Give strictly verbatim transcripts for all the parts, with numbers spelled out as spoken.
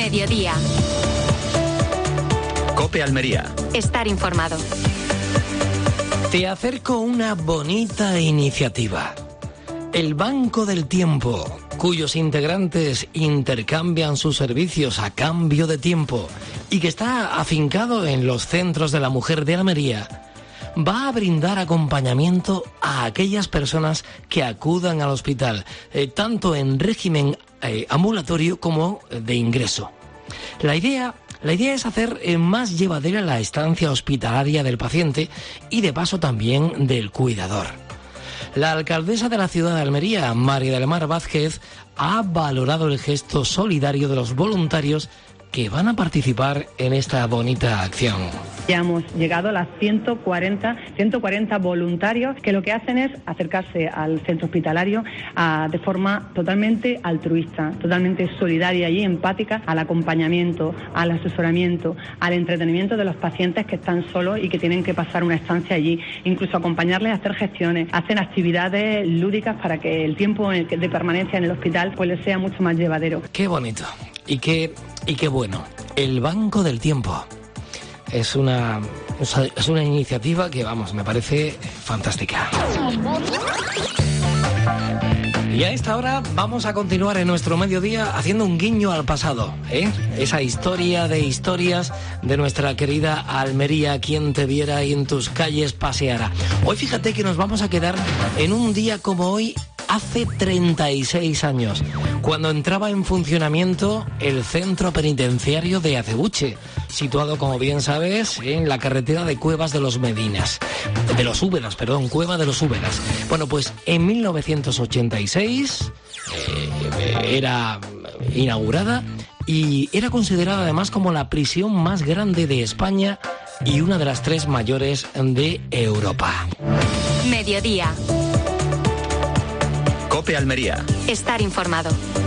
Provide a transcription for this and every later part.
Mediodía. COPE Almería. Estar informado. Te acerco una bonita iniciativa. El Banco del Tiempo, cuyos integrantes intercambian sus servicios a cambio de tiempo y que está afincado en los centros de la mujer de Almería, va a brindar acompañamiento a aquellas personas que acudan al hospital, eh, tanto en régimen eh, ambulatorio como de ingreso. La idea, la idea es hacer eh, más llevadera la estancia hospitalaria del paciente y de paso también del cuidador. La alcaldesa de la ciudad de Almería, María del Mar Vázquez, ha valorado el gesto solidario de los voluntarios que van a participar en esta bonita acción. Ya hemos llegado a las ciento cuarenta, ciento cuarenta voluntarios que lo que hacen es acercarse al centro hospitalario a, de forma totalmente altruista, totalmente solidaria y empática al acompañamiento, al asesoramiento, al entretenimiento de los pacientes que están solos y que tienen que pasar una estancia allí, incluso acompañarles a hacer gestiones, hacen actividades lúdicas para que el tiempo de permanencia en el hospital pues les sea mucho más llevadero. Qué bonito y qué, y qué bueno. El Banco del Tiempo. Es una, es una iniciativa que, vamos, me parece fantástica. Y a esta hora vamos a continuar en nuestro mediodía haciendo un guiño al pasado, ¿eh? Esa historia de historias de nuestra querida Almería, quien te viera y en tus calles paseara. Hoy fíjate que nos vamos a quedar en un día como hoy, hace treinta y seis años, cuando entraba en funcionamiento el centro penitenciario de Acebuche, situado, como bien sabes, en la carretera de Cuevas de los Medinas, de los Úbedas, perdón, Cueva de los Úbedas. Bueno, pues en mil novecientos ochenta y seis eh, era inaugurada y era considerada además como la prisión más grande de España y una de las tres mayores de Europa. Mediodía. COPE Almería. Estar informado.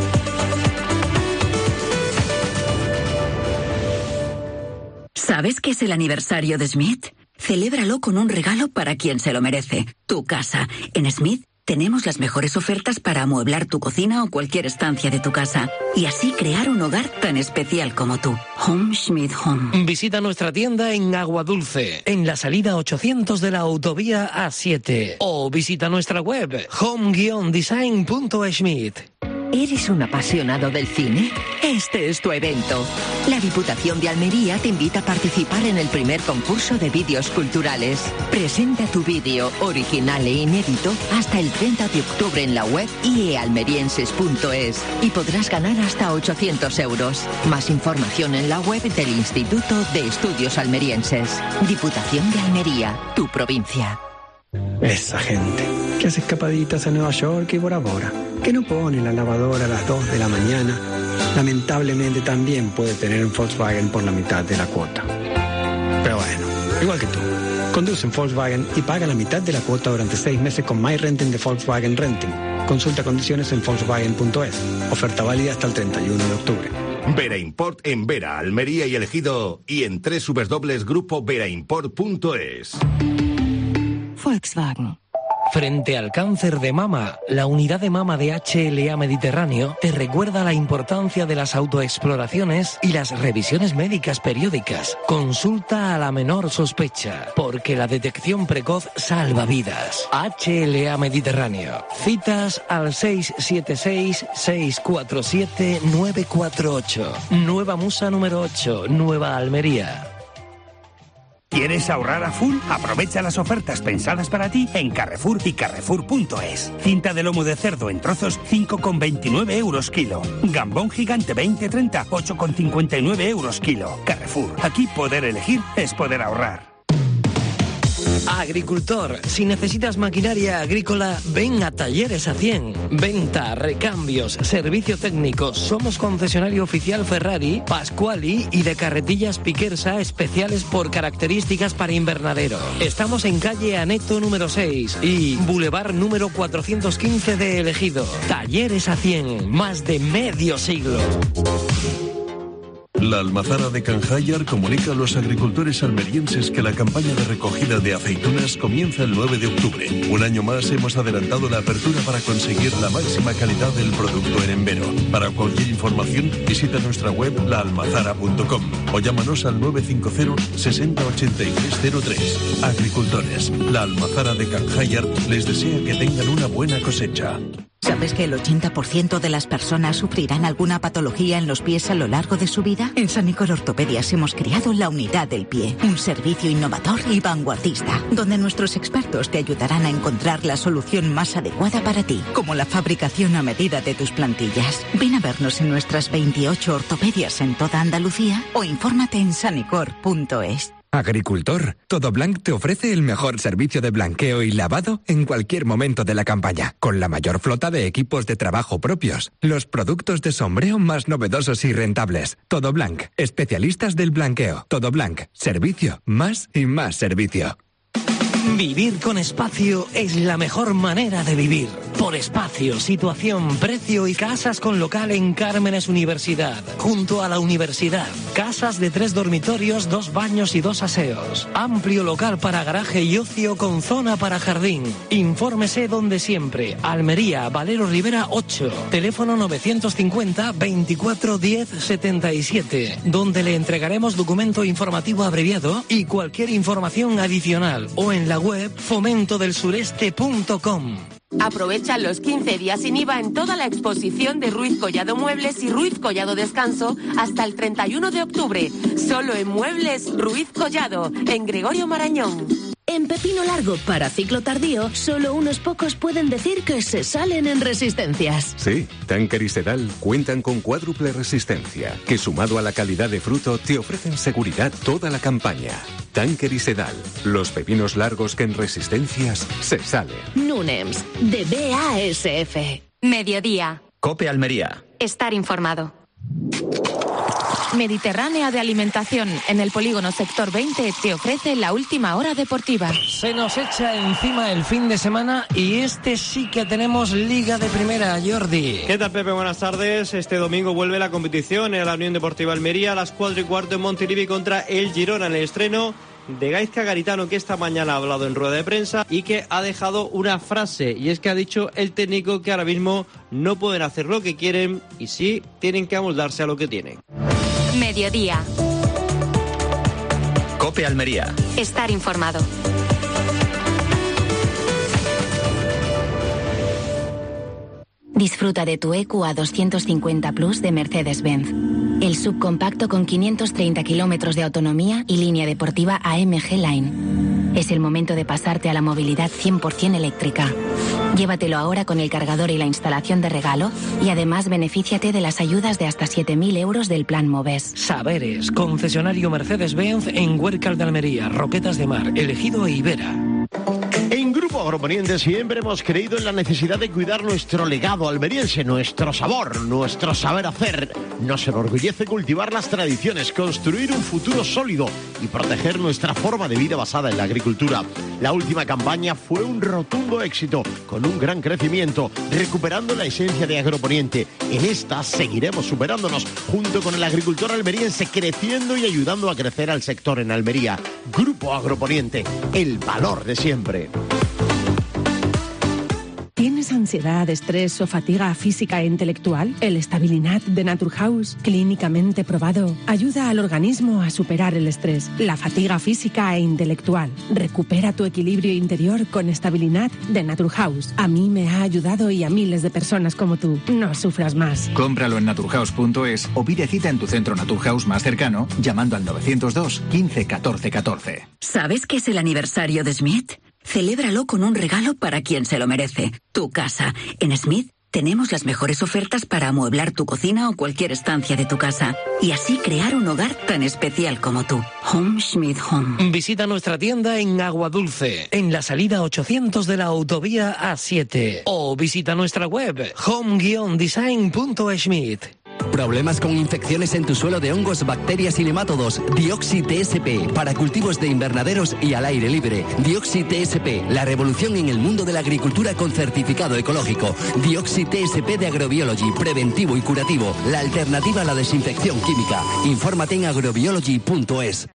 ¿Sabes qué es el aniversario de Smith? Celébralo con un regalo para quien se lo merece. Tu casa. En Smith tenemos las mejores ofertas para amueblar tu cocina o cualquier estancia de tu casa. Y así crear un hogar tan especial como tú. Home Smith Home. Visita nuestra tienda en Aguadulce, en la salida ochocientos de la autovía A siete. O visita nuestra web home guion design punto schmidt. ¿Eres un apasionado del cine? Este es tu evento. La Diputación de Almería te invita a participar en el primer concurso de vídeos culturales. Presenta tu vídeo original e inédito hasta el treinta de octubre en la web i e almerienses punto es y podrás ganar hasta ochocientos euros. Más información en la web del Instituto de Estudios Almerienses. Diputación de Almería, tu provincia. Esa gente que hace escapaditas a Nueva York y Bora Bora, que no pone la lavadora a las dos de la mañana, lamentablemente también puede tener un Volkswagen por la mitad de la cuota. Pero bueno, igual que tú, conduce un Volkswagen y paga la mitad de la cuota durante seis meses con MyRenting de Volkswagen Renting. Consulta condiciones en volkswagen punto es. Oferta válida hasta el treinta y uno de octubre. Vera Import en Vera, Almería y El Ejido y en doble u doble u doble u punto grupo vera import punto es. Volkswagen. Frente al cáncer de mama, la unidad de mama de H L A Mediterráneo te recuerda la importancia de las autoexploraciones y las revisiones médicas periódicas. Consulta a la menor sospecha, porque la detección precoz salva vidas. H L A Mediterráneo. Citas al seis siete seis, seis cuatro siete, nueve cuatro ocho. Nueva Musa número ocho, Nueva Almería. ¿Quieres ahorrar a full? Aprovecha las ofertas pensadas para ti en Carrefour y Carrefour punto es. Cinta de lomo de cerdo en trozos, cinco con veintinueve euros kilo. Gambón gigante veinte treinta, ocho con cincuenta y nueve euros kilo. Carrefour, aquí poder elegir es poder ahorrar. Agricultor, si necesitas maquinaria agrícola, ven a Talleres A cien. Venta, recambios, servicio técnico. Somos concesionario oficial Ferrari, Pasquali y de carretillas Piquersa especiales por características para invernadero. Estamos en calle Aneto número seis y Boulevard número cuatrocientos quince de El Ejido. Talleres A cien, más de medio siglo. La Almazara de Canjayar comunica a los agricultores almerienses que la campaña de recogida de aceitunas comienza el nueve de octubre. Un año más hemos adelantado la apertura para conseguir la máxima calidad del producto en Embero. Para cualquier información, visita nuestra web la almazara punto com o llámanos al nueve cinco cero sesenta ochenta y tres cero tres. Agricultores, la Almazara de Canjayar les desea que tengan una buena cosecha. ¿Sabes que el ochenta por ciento de las personas sufrirán alguna patología en los pies a lo largo de su vida? En Sanicor Ortopedias hemos creado la Unidad del Pie, un servicio innovador y vanguardista, donde nuestros expertos te ayudarán a encontrar la solución más adecuada para ti, como la fabricación a medida de tus plantillas. Ven a vernos en nuestras veintiocho ortopedias en toda Andalucía o infórmate en sanicor punto es. Agricultor, Todoblanc te ofrece el mejor servicio de blanqueo y lavado en cualquier momento de la campaña, con la mayor flota de equipos de trabajo propios, los productos de sombreo más novedosos y rentables. Todoblanc, especialistas del blanqueo. Todoblanc, servicio, más y más servicio. Vivir con espacio es la mejor manera de vivir. Por espacio, situación, precio y casas con local en Cármenes Universidad, junto a la universidad. Casas de tres dormitorios, dos baños y dos aseos. Amplio local para garaje y ocio con zona para jardín. Infórmese donde siempre. Almería, Valero Rivera ocho. Teléfono novecientos cincuenta, veinticuatro diez, setenta y siete. Donde le entregaremos documento informativo abreviado y cualquier información adicional. O en la web fomento del sureste punto com. Aprovecha los quince días sin I V A en toda la exposición de Ruiz Collado Muebles y Ruiz Collado Descanso hasta el treinta y uno de octubre. Solo en Muebles Ruiz Collado, en Gregorio Marañón. En Pepino Largo para ciclo tardío, solo unos pocos pueden decir que se salen en resistencias. Sí, Tanker y Sedal cuentan con cuádruple resistencia, que sumado a la calidad de fruto te ofrecen seguridad toda la campaña. Tanker y Sedal, los pepinos largos que en resistencias se salen. Nunems, de B A S F. Mediodía. COPE Almería. Estar informado. Mediterránea de Alimentación, en el polígono Sector veinte, te ofrece la última hora deportiva. Se nos echa encima el fin de semana y este sí que tenemos Liga de Primera, Jordi. ¿Qué tal, Pepe? Buenas tardes. Este domingo vuelve la competición en la Unión Deportiva Almería a las cuatro y cuarto en Montilivi contra el Girona, en el estreno de Gaizka Garitano, que esta mañana ha hablado en rueda de prensa y que ha dejado una frase, y es que ha dicho el técnico que ahora mismo no pueden hacer lo que quieren y sí tienen que amoldarse a lo que tienen. Mediodía. COPE Almería. Estar informado. Disfruta de tu E Q A doscientos cincuenta Plus de Mercedes-Benz. El subcompacto con quinientos treinta kilómetros de autonomía y línea deportiva A M G Line. Es el momento de pasarte a la movilidad cien por ciento eléctrica. Llévatelo ahora con el cargador y la instalación de regalo y además benefíciate de las ayudas de hasta siete mil euros del Plan Moves. Saberes, concesionario Mercedes-Benz en Huércal de Almería, Roquetas de Mar, Elegido e Ibera. En Grupo Agroponiente siempre hemos creído en la necesidad de cuidar nuestro legado almeriense, nuestro sabor, nuestro saber hacer. Nos enorgullece cultivar las tradiciones, construir un futuro sólido y proteger nuestra forma de vida basada en la agricultura. La última campaña fue un rotundo éxito, con un gran crecimiento, recuperando la esencia de Agroponiente. En esta seguiremos superándonos junto con el agricultor almeriense, creciendo y ayudando a crecer al sector en Almería. Grupo Agroponiente, el valor de siempre. ¿Tienes ansiedad, estrés o fatiga física e intelectual? El Stabilinat de Naturhaus, clínicamente probado, ayuda al organismo a superar el estrés, la fatiga física e intelectual. Recupera tu equilibrio interior con Stabilinat de Naturhaus. A mí me ha ayudado y a miles de personas como tú. No sufras más. Cómpralo en naturhaus punto es o pide cita en tu centro Naturhaus más cercano llamando al novecientos dos, quince, catorce, catorce. ¿Sabes qué es el aniversario de Smith? Celébralo con un regalo para quien se lo merece. Tu casa. En Smith tenemos las mejores ofertas para amueblar tu cocina o cualquier estancia de tu casa. Y así crear un hogar tan especial como tú. Home Smith Home. Visita nuestra tienda en Aguadulce, en la salida ochocientos de la autovía A siete. O visita nuestra web home guion design punto smith. ¿Problemas con infecciones en tu suelo de hongos, bacterias y nemátodos? Dioxi T S P, para cultivos de invernaderos y al aire libre. Dioxi T S P, la revolución en el mundo de la agricultura con certificado ecológico. Dioxi T S P de Agrobiology, preventivo y curativo. La alternativa a la desinfección química. Infórmate en agrobiology punto es.